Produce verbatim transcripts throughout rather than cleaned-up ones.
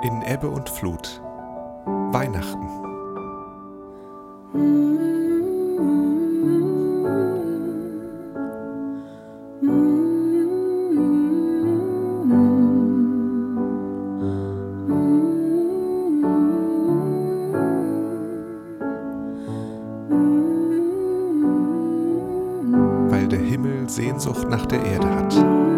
In Ebbe und Flut. Weihnachten. Weil der Himmel Sehnsucht nach der Erde hat.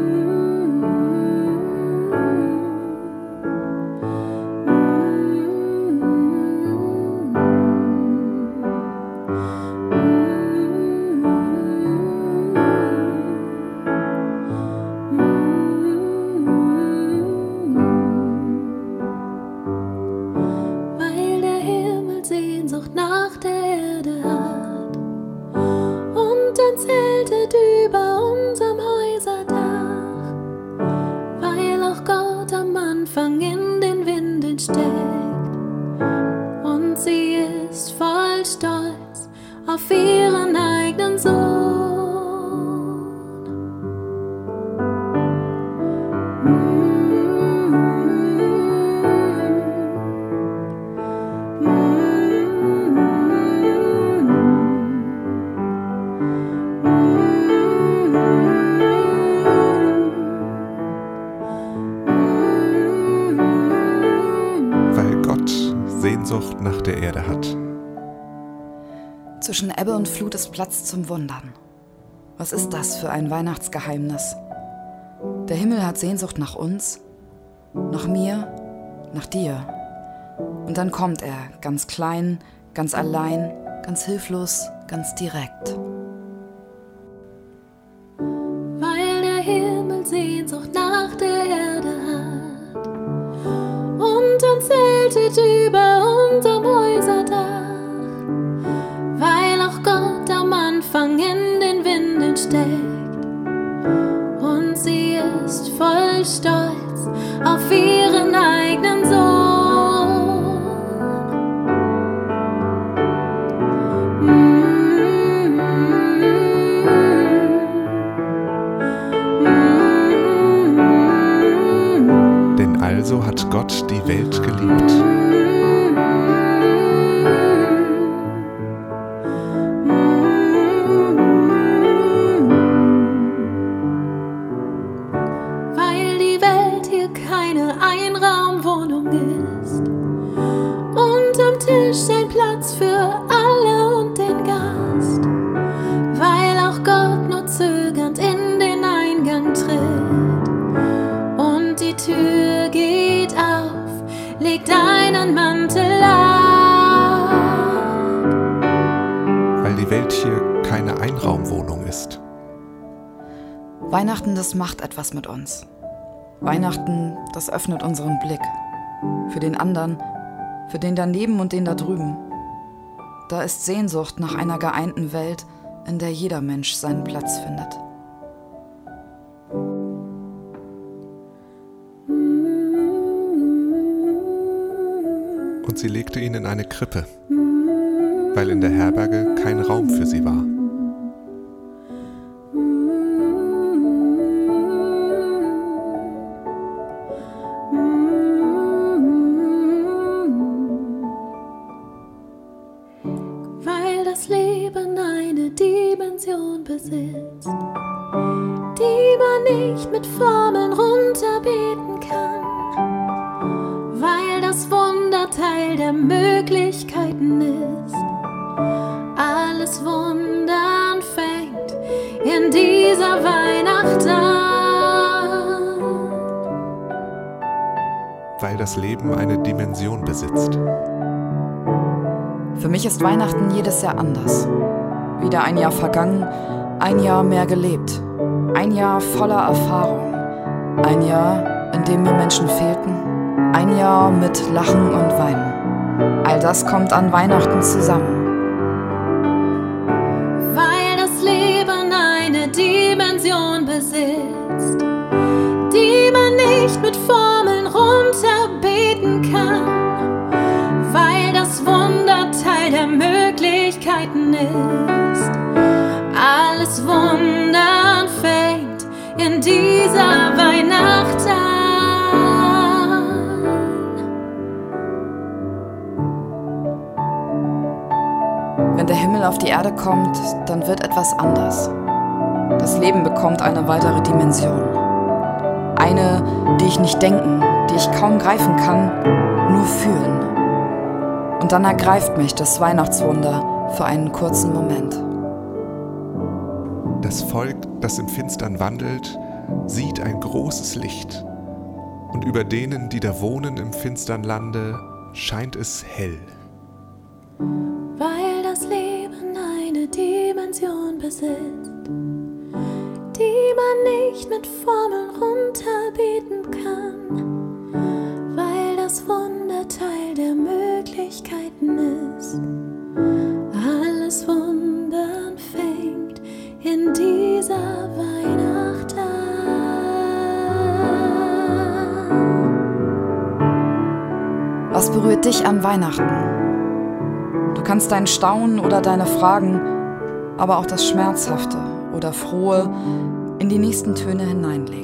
Sehnsucht nach der Erde hat und ein Zeltet über unserem Häuserdach, weil auch Gott am Anfang in den Windeln steckt und sie ist voll Stolz auf ihren eigenen Sohn. Sehnsucht nach der Erde hat. Zwischen Ebbe und Flut ist Platz zum Wundern. Was ist das für ein Weihnachtsgeheimnis? Der Himmel hat Sehnsucht nach uns, nach mir, nach dir. Und dann kommt er, ganz klein, ganz allein, ganz hilflos, ganz direkt. Weil der Himmel Sehnsucht nach der Erde hat und ein Zeltet über unserem Häuserdach, weil auch Gott am Anfang in den Windeln steckt und sie ist voll Stolz auf ihren eigenen Sohn. Mm-hmm. Mm-hmm. Denn also hat Gott die Welt geliebt. Einraumwohnung ist und am Tisch ein Platz für alle und den Gast, weil auch Gott nur zögernd in den Eingang tritt und die Tür geht auf, legt einen Mantel ab. Weil die Welt hier keine Einraumwohnung ist. Weihnachten, das macht etwas mit uns. Weihnachten, das öffnet unseren Blick. Für den anderen, für den daneben und den da drüben. Da ist Sehnsucht nach einer geeinten Welt, in der jeder Mensch seinen Platz findet. Und sie legte ihn in eine Krippe, weil in der Herberge kein Raum für sie war. Leben eine Dimension besitzt, die man nicht mit Formeln runterbeten kann, weil das Wunder Teil der Möglichkeiten ist. Alles Wundern fängt in dieser Weihnacht an. Weil das Leben eine Dimension besitzt. Für mich ist Weihnachten jedes Jahr anders. Wieder ein Jahr vergangen, ein Jahr mehr gelebt. Ein Jahr voller Erfahrung. Ein Jahr, in dem mir Menschen fehlten. Ein Jahr mit Lachen und Weinen. All das kommt an Weihnachten zusammen. Weil das Leben eine Dimension besitzt, die man nicht mit Formeln runterbeten kann. Weil das Wunder Teil der Möglichkeiten ist. Alles Wundern fängt in dieser Weihnacht an. Himmel auf die Erde kommt, dann wird etwas anders. Das Leben bekommt eine weitere Dimension. Eine, die ich nicht denken, die ich kaum greifen kann, nur fühlen. Und dann ergreift mich das Weihnachtswunder für einen kurzen Moment. Das Volk, das im Finstern wandelt, sieht ein großes Licht. Und über denen, die da wohnen im finstern Lande, scheint es hell. Weil das Leben eine Dimension besitzt, die man nicht mit Formeln runterbeten kann, weil das Wunder Teil der Möglichkeiten ist. Alles Wundern fängt in dieser Weihnacht an. Was berührt dich an Weihnachten? Du kannst dein Staunen oder deine Fragen, aber auch das Schmerzhafte oder Frohe in die nächsten Töne hineinlegen.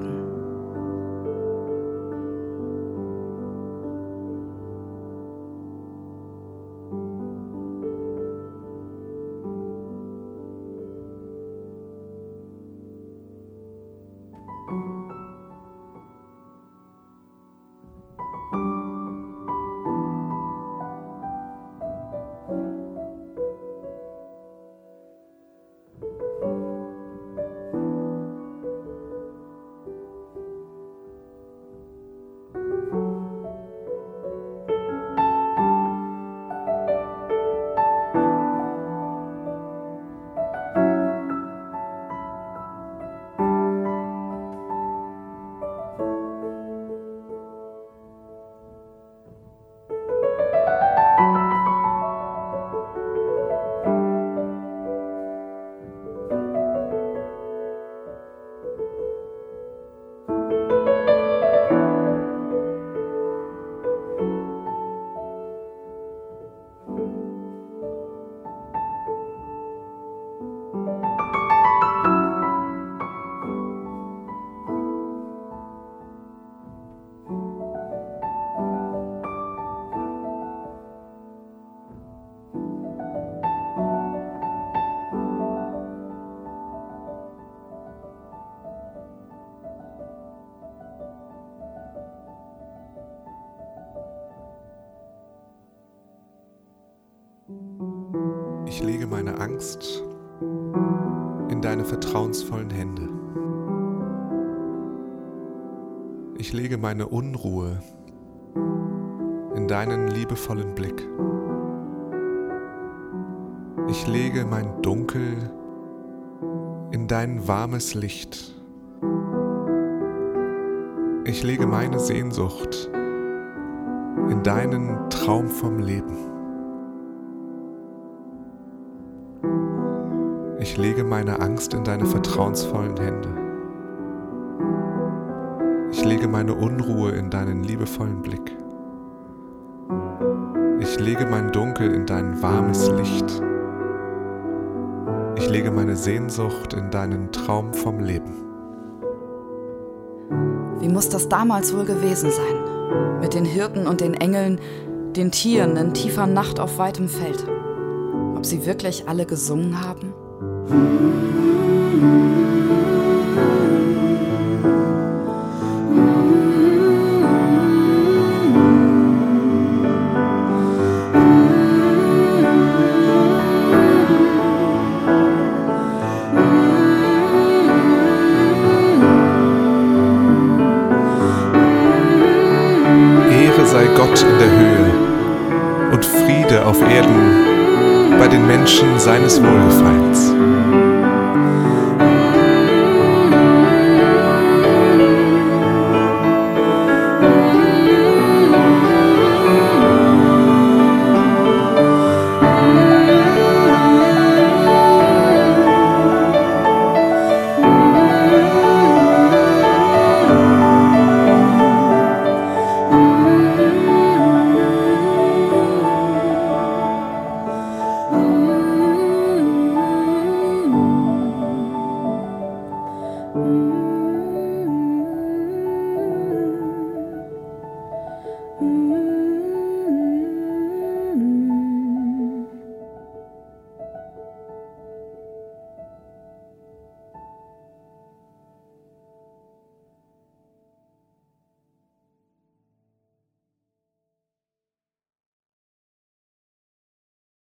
Ich lege meine Angst in deine vertrauensvollen Hände. Ich lege meine Unruhe in deinen liebevollen Blick. Ich lege mein Dunkel in dein warmes Licht. Ich lege meine Sehnsucht in deinen Traum vom Leben. Ich lege meine Angst in deine vertrauensvollen Hände. Ich lege meine Unruhe in deinen liebevollen Blick. Ich lege mein Dunkel in dein warmes Licht. Ich lege meine Sehnsucht in deinen Traum vom Leben. Wie muss das damals wohl gewesen sein? Mit den Hirten und den Engeln, den Tieren in tiefer Nacht auf weitem Feld. Ob sie wirklich alle gesungen haben? Ehre sei Gott in der Höhe und Friede auf Erden bei den Menschen seines Wohlgefallens. Mm-hmm.